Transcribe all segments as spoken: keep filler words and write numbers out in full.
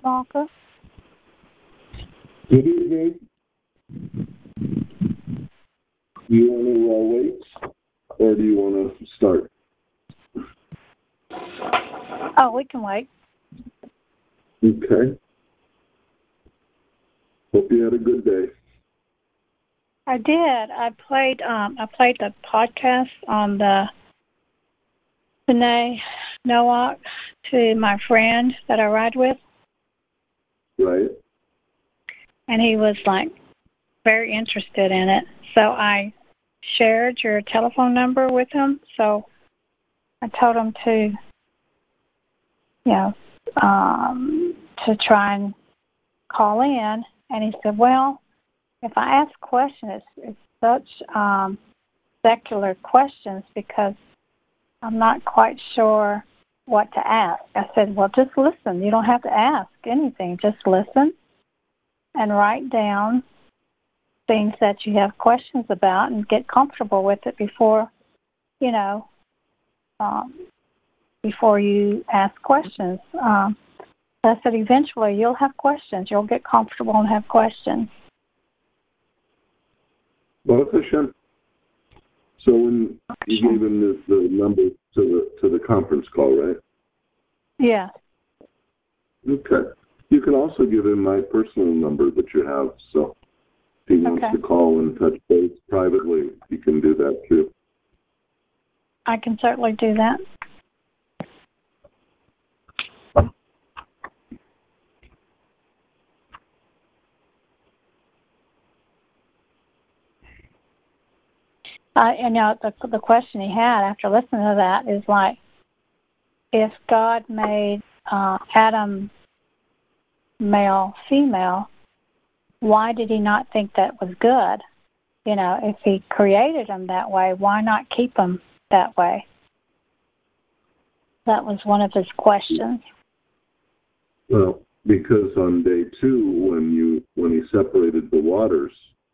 Walker. Good evening. Do you want to uh, wait, or do you want to start? Oh, we can wait. Okay. Hope you had a good day. I did. I played. Um, I played the podcast on the B'nai Noach to my friend that I ride with. Right. And he was like very interested in it. So I shared your telephone number with him. So I told him to, you know, um, to try and call in. And he said, well, if I ask questions, it's, it's such um, secular questions because I'm not quite sure what to ask. I said, well, just listen. You don't have to ask anything. Just listen and write down things that you have questions about and get comfortable with it before, you know, um, before you ask questions. Um, I said, eventually you'll have questions. You'll get comfortable and have questions. Baruch Hashem. So when you gave him the, the number to the to the conference call, right? Yeah. Okay. You can also give him my personal number that you have. So if he wants okay. to call and touch base privately, he can do that too. I can certainly do that. Uh, and you know, the the question he had after listening to that is like, if God made uh, Adam male, female, why did he not think that was good? You know, if he created them that way, why not keep them that way? That was one of his questions. Well, because on day two, when you when he separated the waters,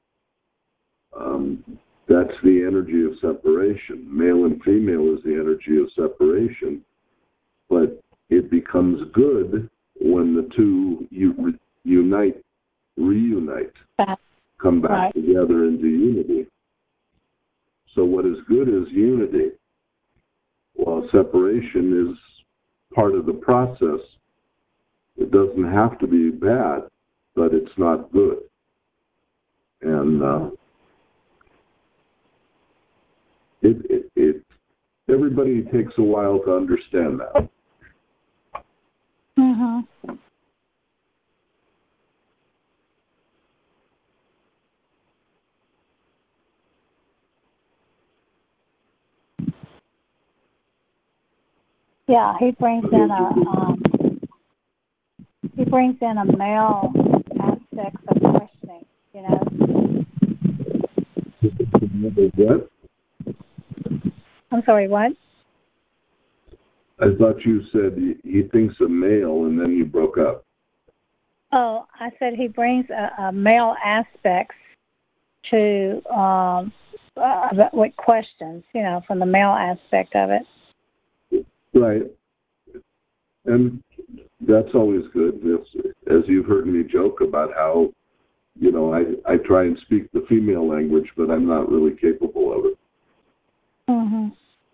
um, that's the energy of separation. Male and female is the energy of separation, but it becomes good when the two you unite, reunite, come back right. together into unity. So what is good is unity, while separation is part of the process. It doesn't have to be bad, but it's not good. And uh, it, it, it, everybody takes a while to understand that. Mm-hmm. Yeah, he brings in a um, he brings in a male aspect of questioning. You know. What? I'm sorry. What? I thought you said he, he thinks a male, and then you broke up. Oh, I said he brings a, a male aspects to um, uh, with questions. You know, from the male aspect of it. Right. And that's always good. As you've heard me joke about how, you know, I, I try and speak the female language, but I'm not really capable of it. Mm-hmm.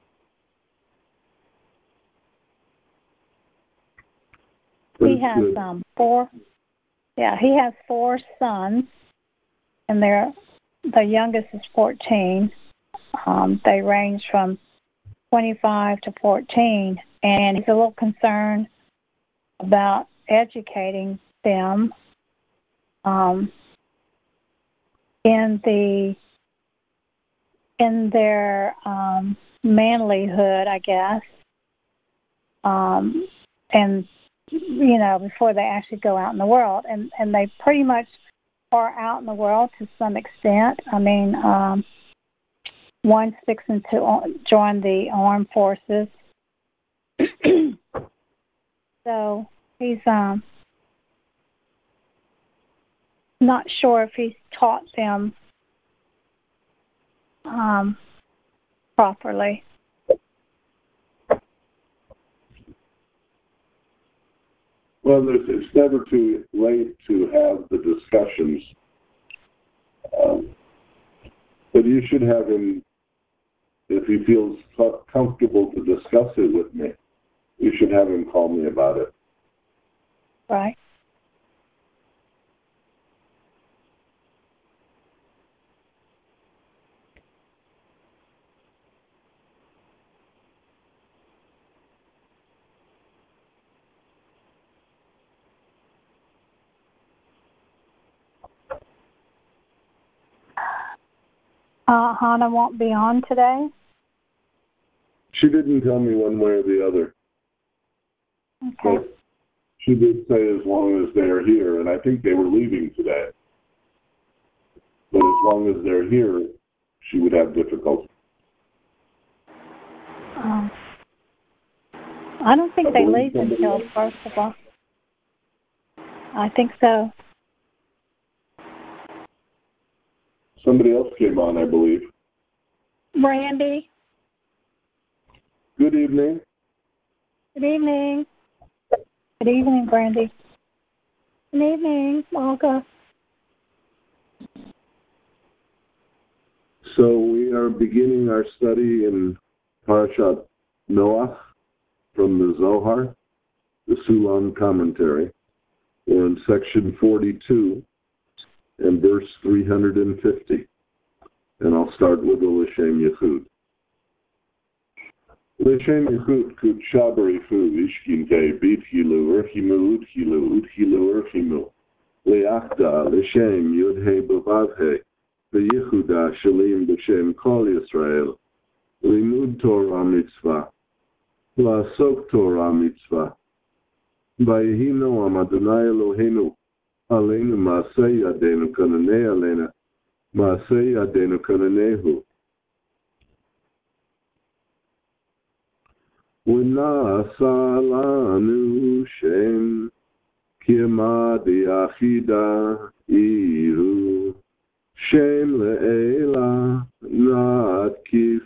But he has um, four. Yeah, he has four sons, and they're the youngest is fourteen. Um, they range from twenty-five to fourteen, and he's a little concerned about educating them um, in the in their um, manlyhood, I guess, um, and you know, before they actually go out in the world, and and they pretty much are out in the world to some extent. I mean, um, one's fixing to join the armed forces. So he's um, not sure if he's taught them um, properly. Well, there's, it's never too late to have the discussions. Um, but you should have him, if he feels comfortable to discuss it with me, you should have him call me about it. Right. Uh, Hannah won't be on today? She didn't tell me one way or the other. Okay. But she did say as long as they're here, and I think they were leaving today. But as long as they're here, she would have difficulty. Um, I don't think I they believe leave until, else. first of all. I think so. Somebody else came on, I believe. Brandy. Good evening. Good evening. Good evening, Brandy. Good evening, Olga. So we are beginning our study in Parashat Noach from the Zohar, the Sulam commentary. We're in section forty-two and verse three hundred fifty. And I'll start with the L'Shem Yichud. L'Shem Yichud kut shabarichu ishkinte bit hilu erchimu udhilu udhilu erchimu leachda L'Shem yudhe bavavhe v'yichuda shalim b'shem kol Yisrael limud Torah mitzvah la'asok Torah mitzvah v'yehi noam Adonai Eloheinu aleinu ma'aseh yadenu kananei alena ma'aseh yadenu kananehu V'na'asa lanu shem ki'madi achida iru shem le'ela na'atkif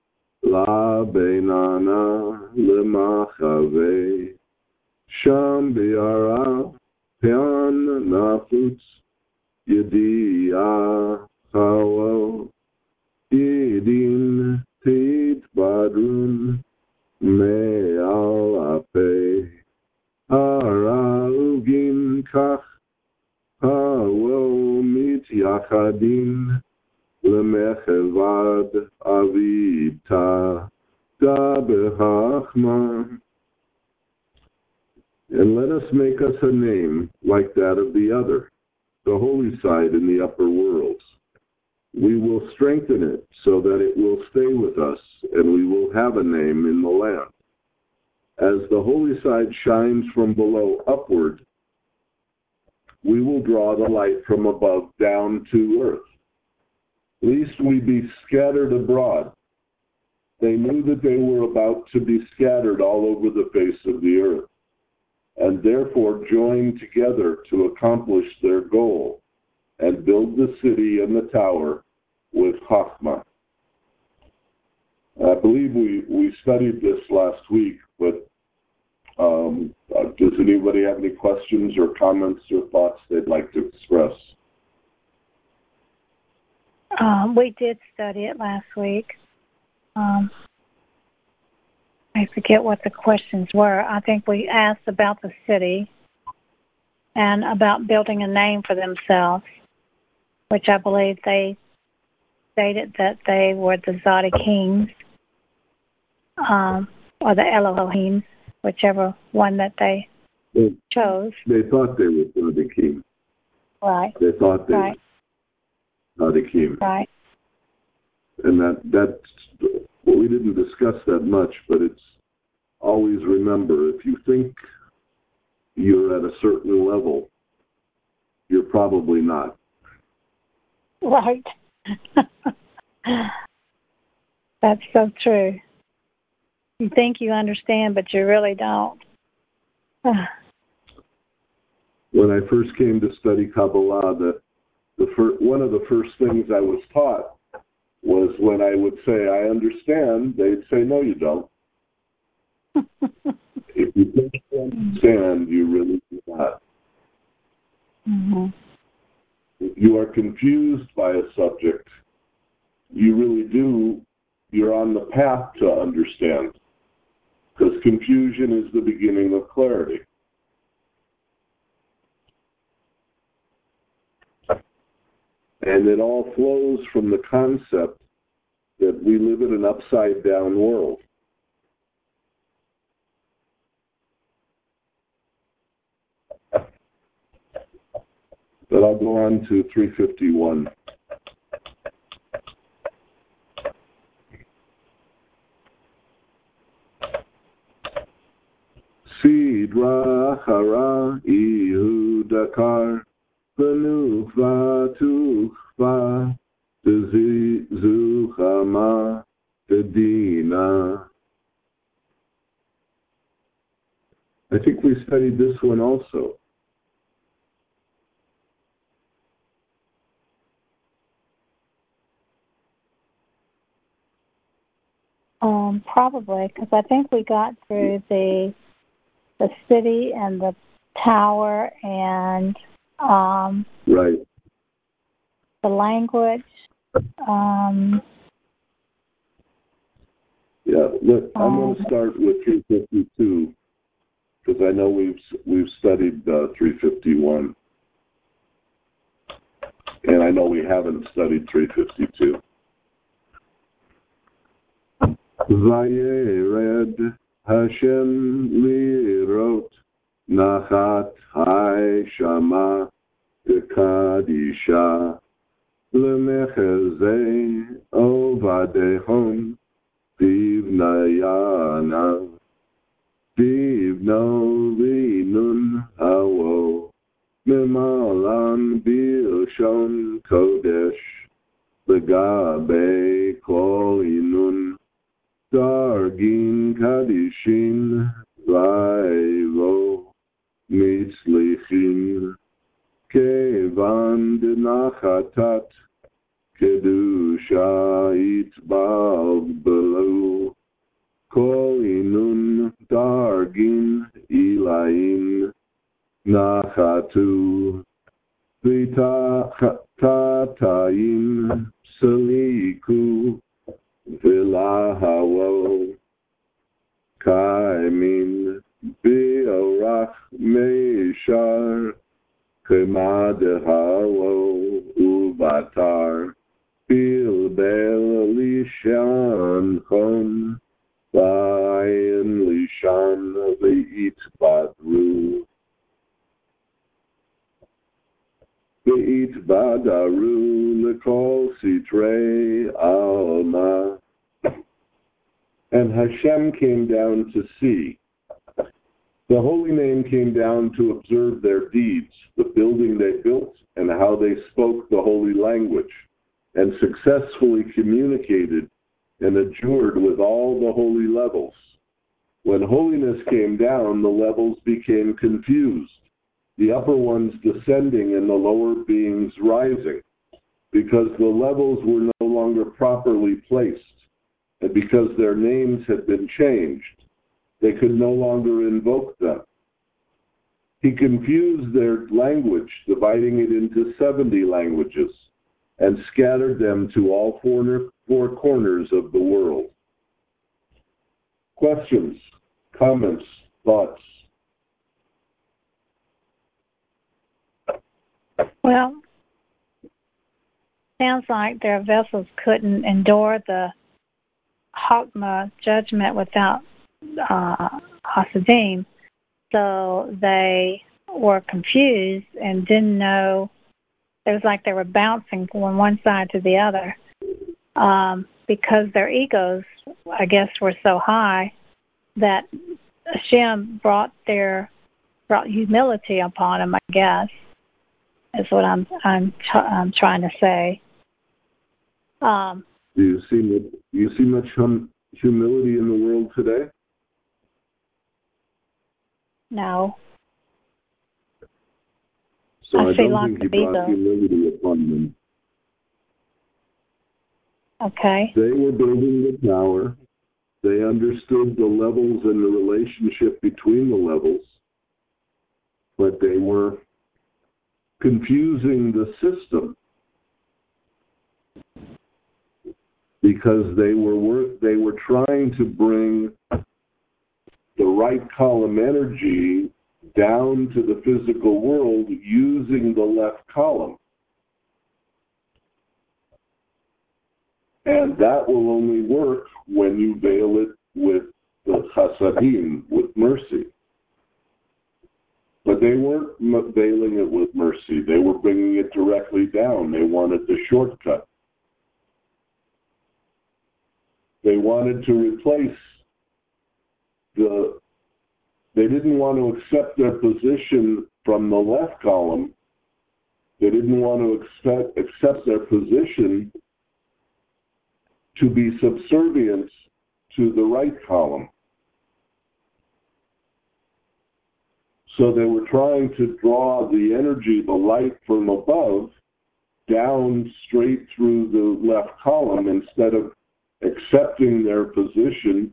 la'beinana lemachave sham bi'ara pe'an nafutz yedi'ah chawel yidin tit badrun Me'al ape haraugin kach ha'wo mityachadim lemechevad avita da behachma. And let us make us a name like that of the other, the holy side in the upper worlds. We will strengthen it so that it will stay with us, and we will have a name in the land. As the holy side shines from below upward, we will draw the light from above down to earth. Lest we be scattered abroad. They knew that they were about to be scattered all over the face of the earth, and therefore joined together to accomplish their goal and build the city and the tower with Chachma. I believe we, we studied this last week, but um, uh, does anybody have any questions or comments or thoughts they'd like to express? Um, we did study it last week. Um, I forget what the questions were. I think we asked about the city and about building a name for themselves, which I believe they stated that they were the Zadikim, um, or the Elohim, whichever one that they, they chose. They thought they were Zadikim. Right. They thought they right. were Zadikim. Right. And that that's, well, we didn't discuss that much, but it's always remember, if you think you're at a certain level, you're probably not. Right. That's so true. You think you understand, but you really don't. When I first came to study Kabbalah, the, the fir- one of the first things I was taught was when I would say, I understand, they'd say, no, you don't. If you think you understand, you really Mm-hmm. You are confused by a subject. You really do, you're on the path to understand. Because confusion is the beginning of clarity. And it all flows from the concept that we live in an upside-down world. But I'll go on to three fifty-one. Sidra hara ihu dakar benukva tukva zuchama dedina. I think we studied this one also. Um, probably, because I think we got through the the city and the tower and um, right. the language. Um, yeah, let, I'm um, going to start with three fifty-two because I know we've we've studied uh, three fifty-one, and I know we haven't studied three fifty-two. Vayered Hashem lirot nachat hai shama dekadisha lemechezei ovadehom vivnayana vivno linun hawo mimalan bilshon kodesh legabe kol inun Dargin Kadishin Vaivo Mitzlichin Kevan Denachatat Kedusha Itbal Below Koinun Dargin Ilaim Nachatu Vita Tataim Saliku Vilahawo Kaimin Biorach Meishar Kemadehawo Ubatar Bilbel Lishan Chon Bayan Lishan Veit Badru Veit Badaru Lekol Sitre Alma. And Hashem came down to see. The holy name came down to observe their deeds, the building they built, and how they spoke the holy language, and successfully communicated and adjured with all the holy levels. When holiness came down, the levels became confused, the upper ones descending and the lower beings rising, because the levels were no longer properly placed. And because their names had been changed, they could no longer invoke them. He confused their language, dividing it into seventy languages, and scattered them to all four, four corners of the world. Questions, comments, thoughts? Well, sounds like their vessels couldn't endure the Chokmah judgment without uh, Hasidim, so they were confused and didn't know. It was like they were bouncing from one side to the other um, because their egos, I guess, were so high that Hashem brought their brought humility upon them. I guess is what I'm I'm I'm trying to say. Um, Do you see do you see much hum, humility in the world today? No. So I, I see don't lots think he of brought ego. humility upon them. Okay. They were building the tower. They understood the levels and the relationship between the levels, but they were confusing the system because they were they were trying to bring the right column energy down to the physical world using the left column. And that will only work when you veil it with the chasadim, with mercy. But they weren't veiling it with mercy. They were bringing it directly down. They wanted the shortcut. They wanted to replace the, they didn't want to accept their position from the left column. They didn't want to accept, accept their position to be subservient to the right column. So they were trying to draw the energy, the light from above, down straight through the left column instead of accepting their position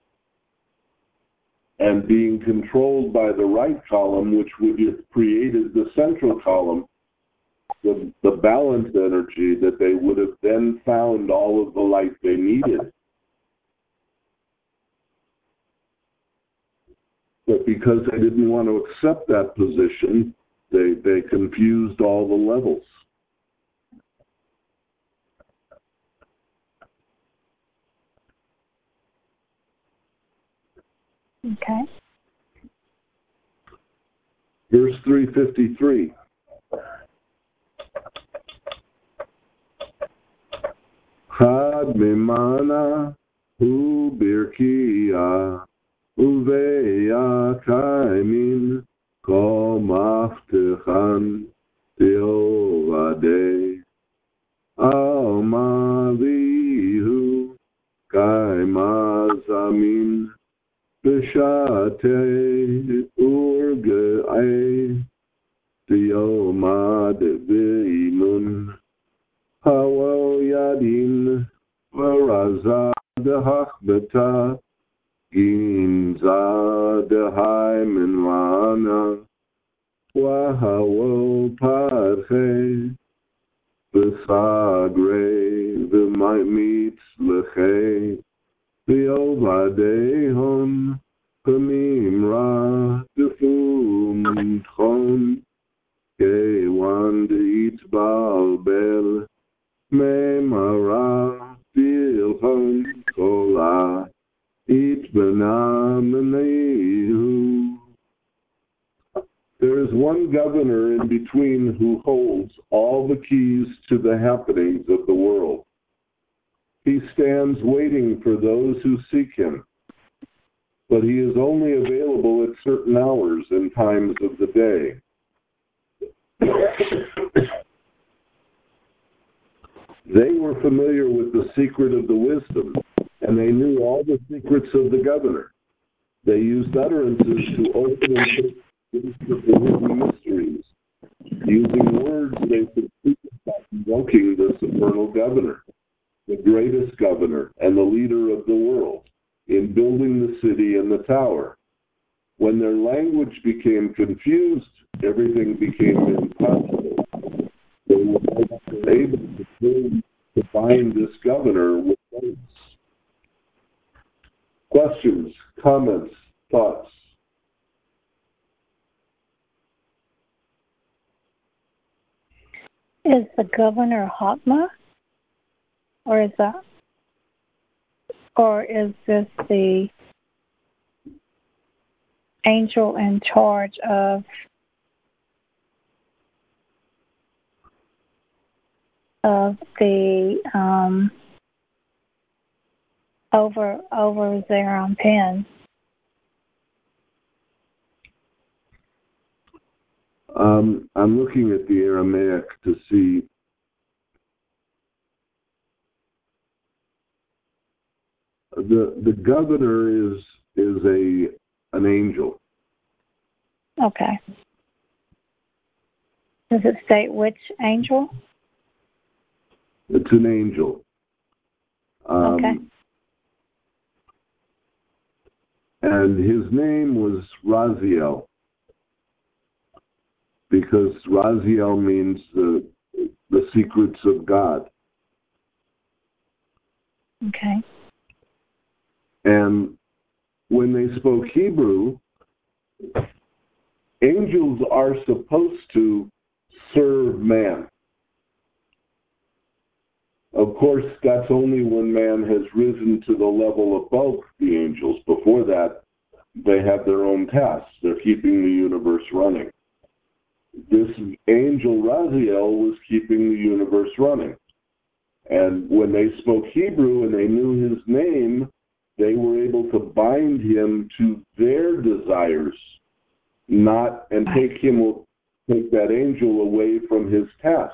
and being controlled by the right column, which would have created the central column, the, the balanced energy that they would have then found all of the light they needed. But because they didn't want to accept that position, they, they confused all the levels. Okay. Verse three fifty-three. Chad mimana hu birkiya uveya kaimin kol maftechan teovade al mavihu kaimazamin B'shate urge'ai Diyomad v'imun Hawal yadin V'raza dehachbeta Ginza dehai minwana Wahawal parche V'sagre v'mitz l'chei V'yovadehon Pamimra defum chon Kewan deitbal bel Memara bilhon kola Itbenamenehu. There is one governor in between who holds all the keys to the happenings of the world. He stands waiting for those who seek him, but he is only available at certain hours and times of the day. They were familiar with the secret of the wisdom, and they knew all the secrets of the governor. They used utterances to open and the hidden mysteries. Using words, they could speak about invoking the supernal governor, the greatest governor and the leader of the world, in building the city and the tower. When their language became confused, everything became impossible. They were able to, build, to bind this governor with words. Questions, comments, thoughts? Is the governor Hotma? Or is that, or is this the angel in charge of of the um, over over there on Penn? Um, I'm looking at the Aramaic to see. The the governor is is a an angel. Okay. Does it state which angel? It's an angel. Um, okay. And his name was Raziel. because Raziel means the, the secrets of God. Okay. And when they spoke Hebrew, angels are supposed to serve man. Of course, that's only when man has risen to the level above the angels. Before that, they have their own tasks. They're keeping the universe running. This angel Raziel was keeping the universe running. And when they spoke Hebrew and they knew his name, they were able to bind him to their desires, not and take him take that angel away from his tasks.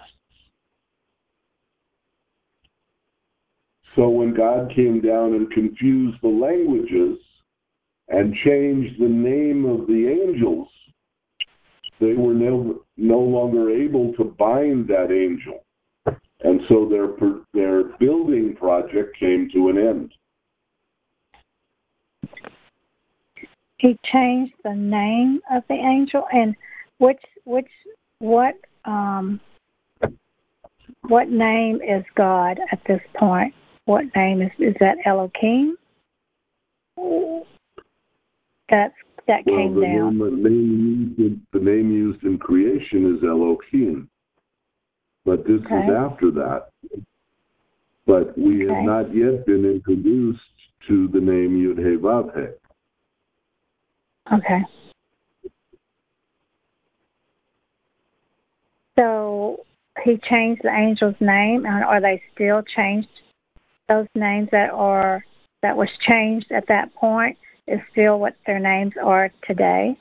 So when God came down and confused the languages and changed the name of the angels, they were no, no longer able to bind that angel. And so their their building project came to an end. He changed the name of the angel, and which which what um what name is God at this point? What name is is that Elohim? That's that well, came the down. Name, the, name used in, the name used in creation is Elohim, but this Okay. is after that. But we Okay. have not yet been introduced to the name Yud-Heh-Vav-Heh. Okay. So he changed the angel's name, and are they still changed? Those names that are that was changed at that point is still what their names are today.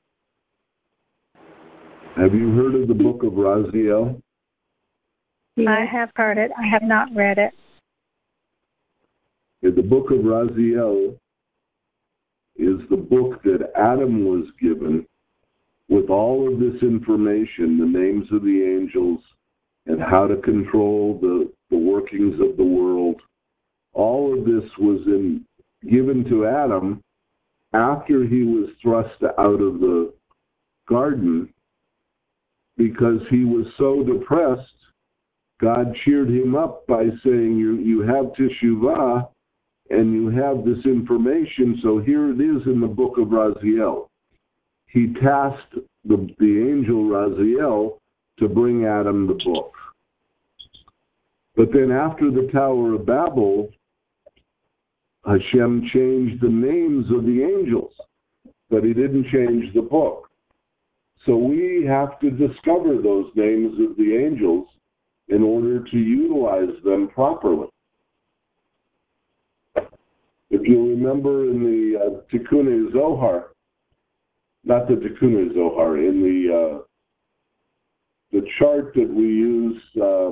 Have you heard of the book of Raziel? I have heard it. I have not read it. In the book of Raziel is the book that Adam was given with all of this information, the names of the angels, and how to control the, the workings of the world. All of this was in, given to Adam after he was thrust out of the garden because he was so depressed. God cheered him up by saying, you, you have Teshuvah, and you have this information, so here it is in the book of Raziel. He tasked the, the angel Raziel to bring Adam the book. But then after the Tower of Babel, Hashem changed the names of the angels, but he didn't change the book. So we have to discover those names of the angels in order to utilize them properly. If you remember in the uh, Tikkun Zohar, not the Tikkun Zohar, in the uh, the chart that we use uh,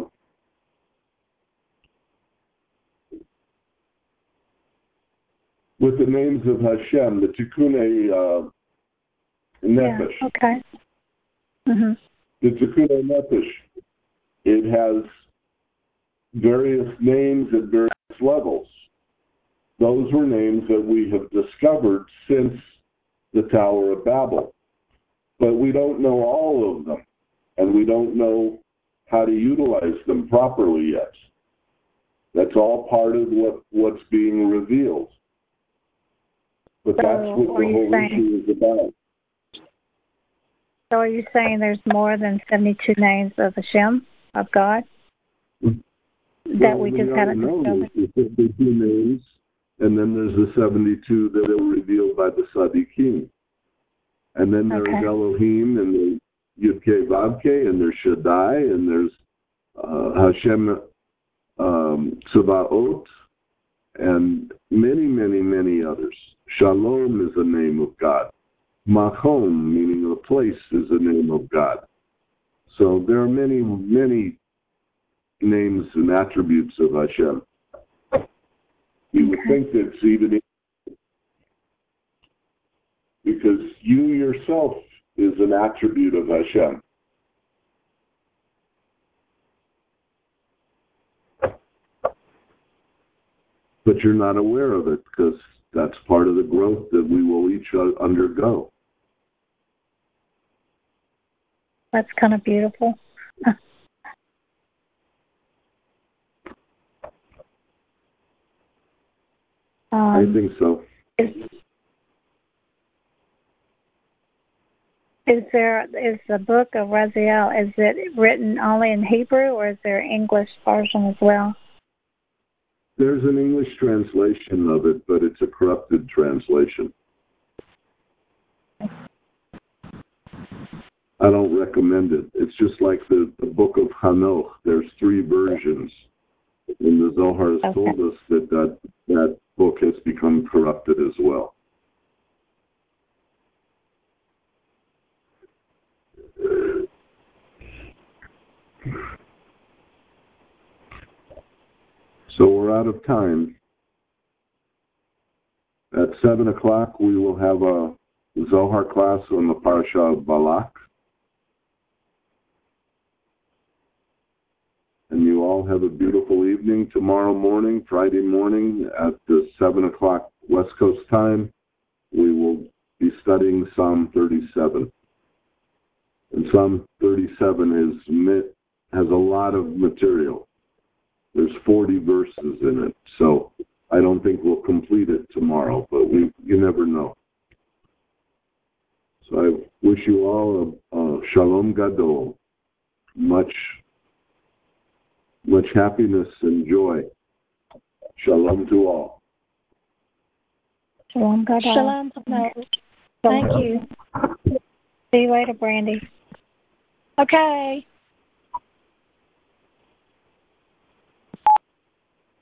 with the names of Hashem, the Tikkun uh, Nefesh. Yeah, okay. Mm-hmm. The Tikkun Nefesh, it has various names at various levels. Those were names that we have discovered since the Tower of Babel. But we don't know all of them, and we don't know how to utilize them properly yet. That's all part of what, what's being revealed. But So that's what the whole saying, issue is about. So are you saying there's more than seventy-two names of Hashem, of God, well, that we we just haven't know discovered? there's the fifty-two names, and then there's the seventy-two that are revealed by the Tzaddikim. And then there's Okay. Elohim, and there's Yud-Keh-Vav-Keh, and there's Shaddai, and there's uh, Hashem um, Tzevaot, and many, many, many others. Shalom is the name of God. Makom, meaning a place, is the name of God. So there are many, many names and attributes of Hashem. You would Okay. think that's even because you yourself is an attribute of Hashem. But you're not aware of it because that's part of the growth that we will each undergo. That's kind of beautiful. um, I think so. Is, is there is the book of Raziel? Is it written only in Hebrew, or is there an English version as well? There's an English translation of it, but it's a corrupted translation. I don't recommend it. It's just like the, the book of Hanoch. There's three versions. And the Zohar has okay. told us that, that that book has become corrupted as well. So we're out of time. At seven o'clock, we will have a Zohar class on the Parasha of Balak. And you all have a beautiful evening. Tomorrow morning, Friday morning, at the seven o'clock West Coast time, we will be studying Psalm thirty-seven. And Psalm thirty-seven is has a lot of material. There's forty verses in it, so I don't think we'll complete it tomorrow, but we you never know. So I wish you all a, a Shalom Gadol, much much happiness and joy. Shalom to all. Shalom Gadol. Shalom. Thank you. See you later, Brandy. Okay.